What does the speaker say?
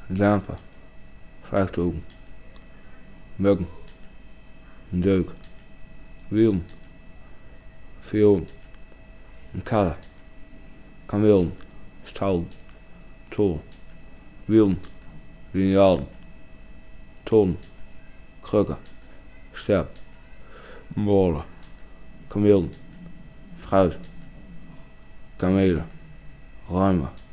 lampen, vrachtaugen, muggen, een deuk, wielen, violen, een karre, kamelen, stallen, tol, wielen, linealen, tonnen, krukken, step, molen, kamelen, fruit, kamelen, ruimen,